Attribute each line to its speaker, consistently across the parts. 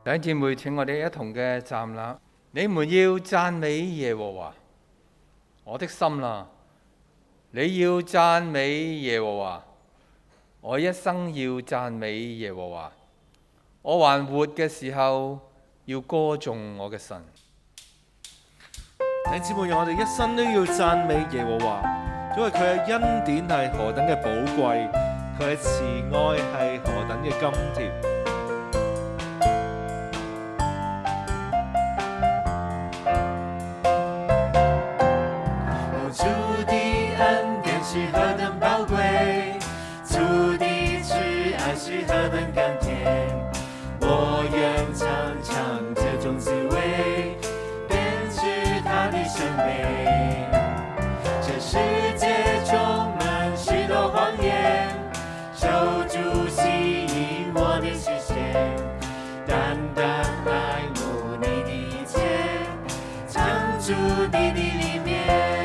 Speaker 1: 弟兄姊妹，請我哋一同嘅站立。你們要讚美耶和華，我的心啦！你要讚美耶和華，我一生要讚美耶和華。我還活嘅時候，要歌頌我嘅神。
Speaker 2: 弟兄姊妹，讓我哋一生都要讚美耶和華，因為佢嘅恩典係何等嘅寶貴，佢嘅慈愛係何等嘅甘甜。
Speaker 3: 主的恩典是何等寶貴，主的慈愛是何等甘甜，我願常常這種滋味，便是他的生命。這世界充滿許多謊言，求主吸引我的視線，單單愛慕你的一切，藏住你的裡面。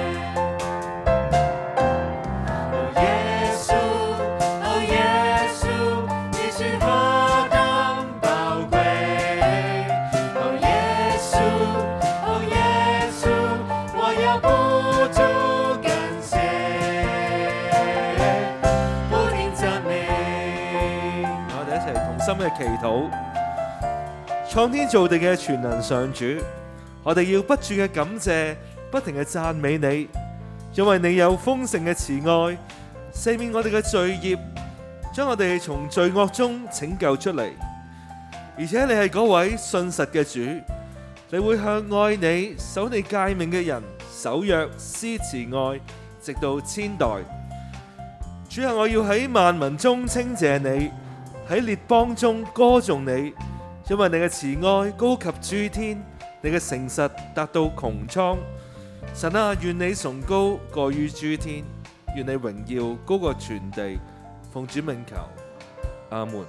Speaker 2: 心嘅祈禱，創天造地嘅全能上主，我哋要不住嘅感謝，不停嘅讚美你，因為你有豐盛嘅慈愛，赦免我哋嘅罪孽，將我哋從罪惡中拯救出嚟。而且你係嗰位信實嘅主，你會向愛你、守你誡命嘅人守約施慈愛，直到千代。主啊，我要喺萬民中稱謝你，喺列邦中歌頌你，因為你嘅慈愛高及諸天，你嘅誠實達到穹蒼。神啊，願你崇高過於諸天，願你榮耀高過全地。奉主名求，阿門。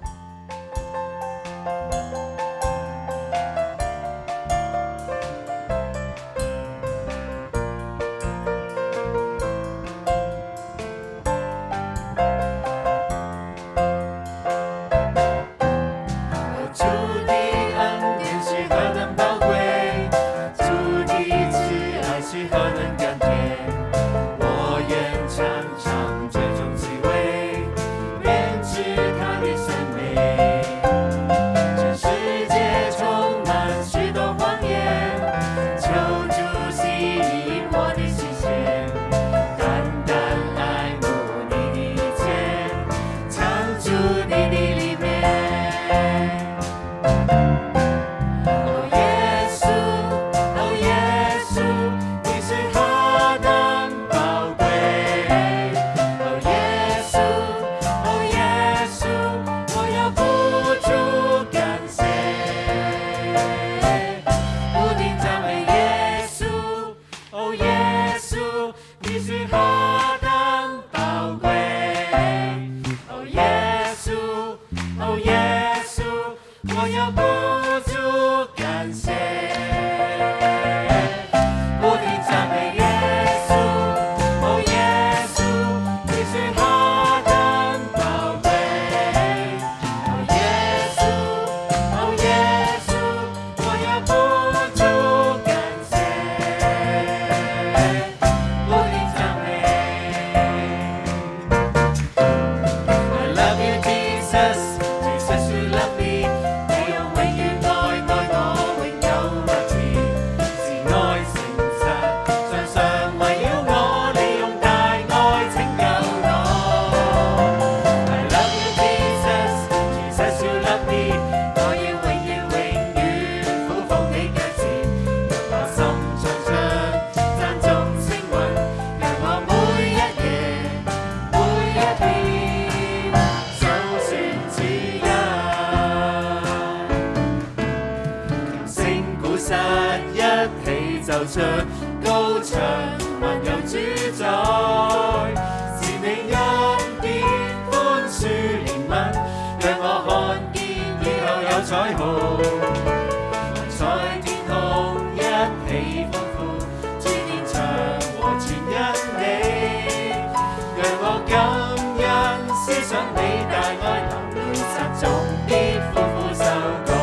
Speaker 3: 高牆還有主宰，是你恩典寬恕憐憫，讓我看見以後有彩虹，在天空一起歡呼，諸天長和全因你，讓我感恩思想你大愛，流淚撒種的歡呼收割。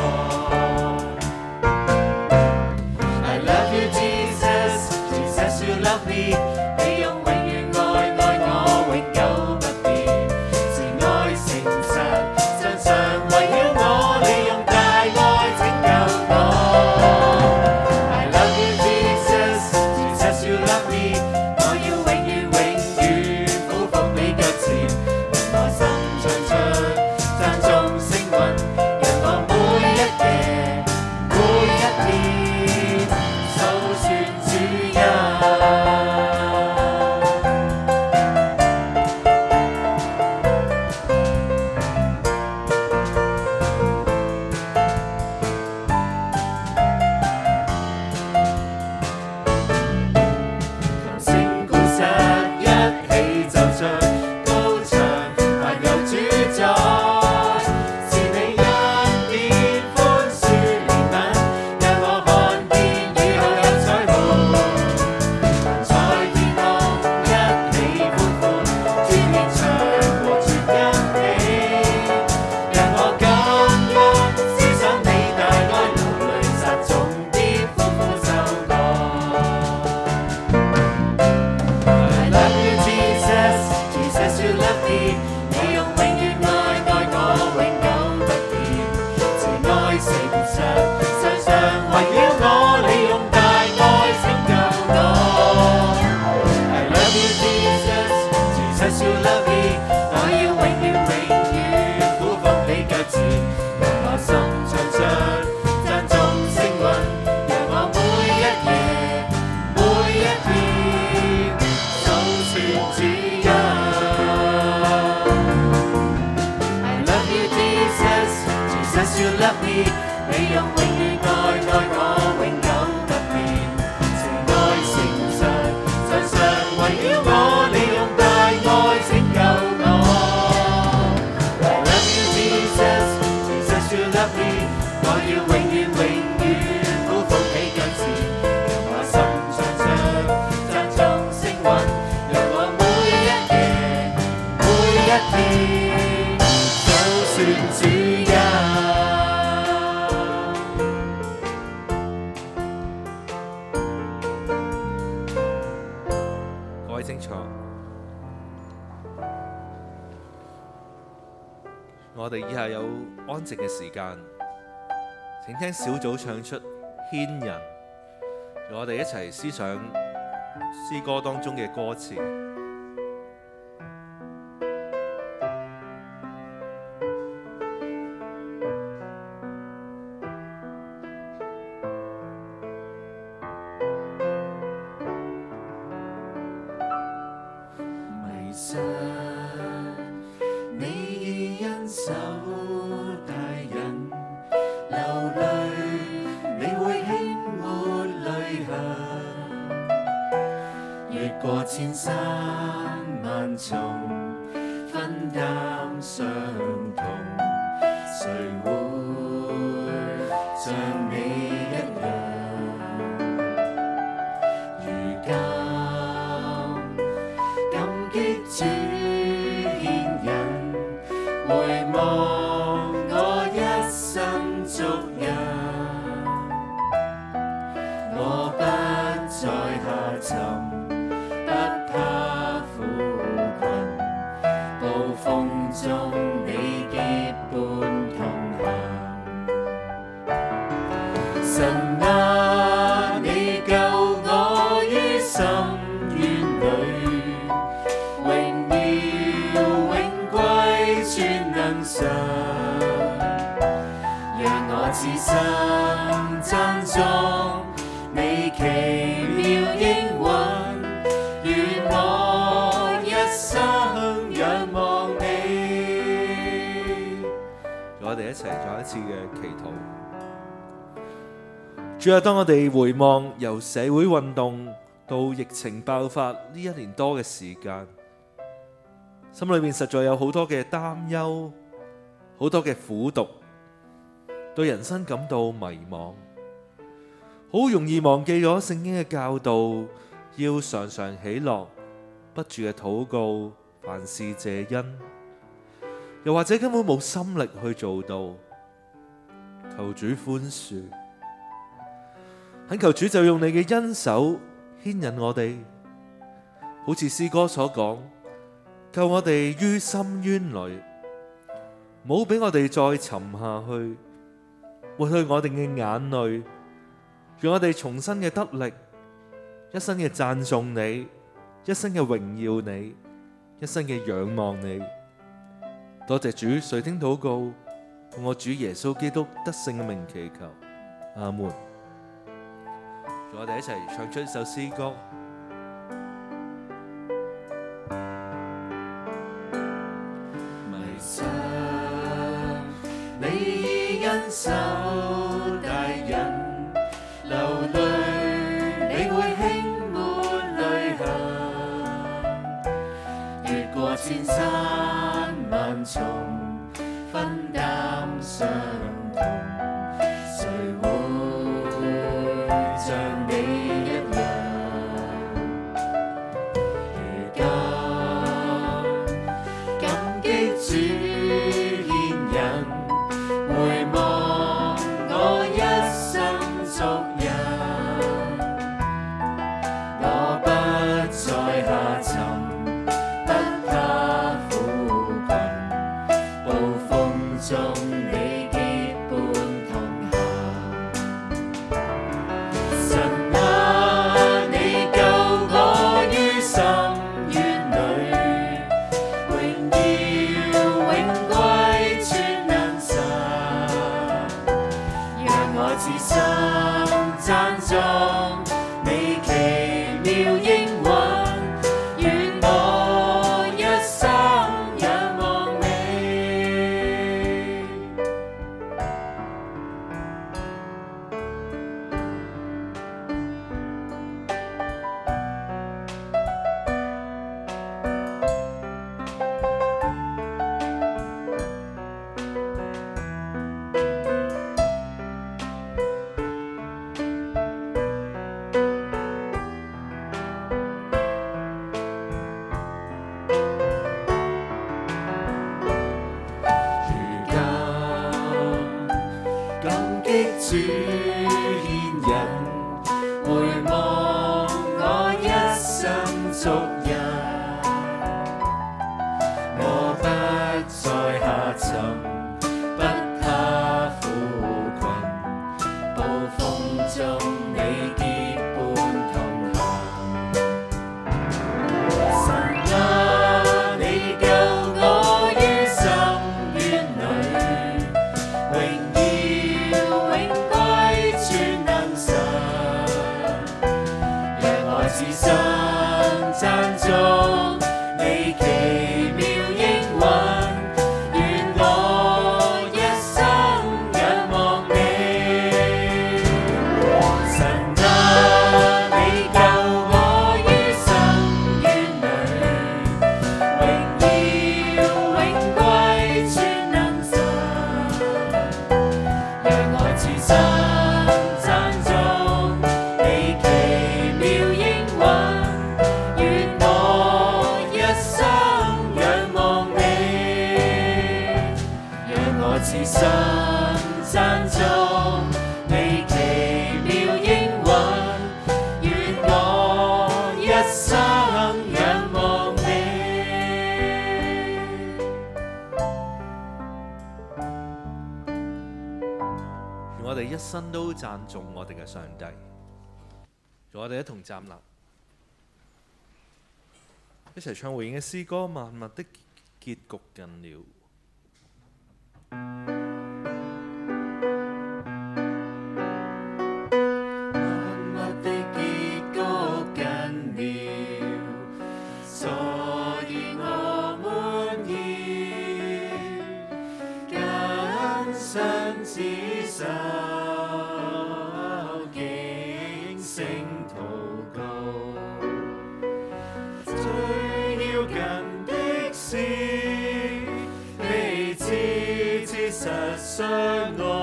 Speaker 3: 你用永遠愛愛我，永久不變，慈愛誠實，常常圍繞我，你用大愛拯救我。I love you Jesus, Jesus you love me， 我要永遠永遠俯伏你腳前，讓我心唱出讚頌聲韻，讓我每一夜每一天數算主恩。I love you Jesus, Jesus you love me， 你用永遠愛愛我，永久不變，慈愛誠實，常常圍繞我，你用大愛拯救我。I love you Jesus, Jesus you love me， 我要永遠永遠俯伏你腳前，讓我心唱出讚頌聲韻，讓我每一夜每一天數算主恩。
Speaker 2: 各位清楚，我哋以下有安靜嘅時間，請聽小組唱出牽人，讓我哋一齊思想詩歌當中嘅歌詞。
Speaker 3: 迷失你以恩手帶引，流淚你會輕抹淚痕，越過千山萬重，分擔傷痛，誰會像你一樣？如今感激主牽引，回望我一生足印，我不再下沉，不怕苦困，暴風中你結伴同行。神啊，你救我於深淵裏，榮耀永歸全能神，讓我此生讚頌你奇妙應允，願我一生仰望你。
Speaker 2: 我哋一齊再一次嘅祈禱。主啊，當我哋回望由社會運動到疫情爆發呢一年多嘅時間，心裏面實在有好多嘅擔憂，好多嘅苦毒，對人生感到迷茫，好容易忘記咗聖經嘅教導，要常常喜樂，不住嘅禱告，凡事謝恩，又或者根本冇心力去做到。求主寬恕，懇求主就用你嘅恩手牽引我哋，好似詩歌所講，救我哋於深淵裏，唔好俾我哋再沉下去，抹去我哋嘅眼淚，讓我哋重新嘅得力，一生嘅讚頌你，一生嘅榮耀你，一生嘅仰望你。多謝主垂聽禱告，奉我主耶穌基督得勝嘅名祈求，阿門。我哋一齊唱出一首詩歌。
Speaker 3: 迷失你以恩手帶引，流淚你會輕抹淚痕，越過千山萬重，分擔傷痛，誰會像你一樣？如今感激主牽引，回望我一生足印，我不再下沉，不怕苦主牽引，回望我一生足印，我不再下沉，不怕苦困，暴風中你結伴同行。神啊，你救我於深淵裏，榮耀永歸全能神，讓我置身讚頌你奇妙應允，願我一生仰望你。神啊，你救我於深淵裏，榮耀永歸全能神，讓我置身讚頌你奇妙應允，願我一生仰望你。讓我置身讚頌你奇妙應允，願我一生仰望你。
Speaker 2: 願我哋一生都讚頌我哋嘅上帝。讓我哋一同站立，一齊唱回應嘅詩歌《萬物的結局近了》。
Speaker 3: 萬物的結局近了，所以我們要謹慎自守，警醒禱告。最要緊的是彼此切實相愛。